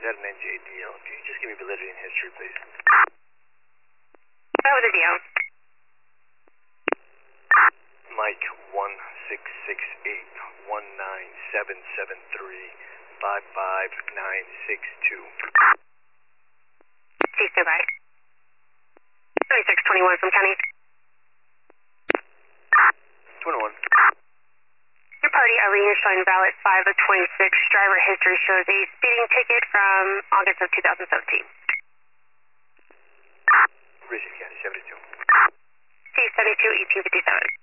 is that an NJDL? Can you just give me validity and history, please? That was a DL. Mike 1668197735596 Please go by. 2621 from County. 21. Your party, Eileen, is showing valid 5 of 26. Driver history shows a speeding ticket from August of 2017. Richard County 72. C72 1857.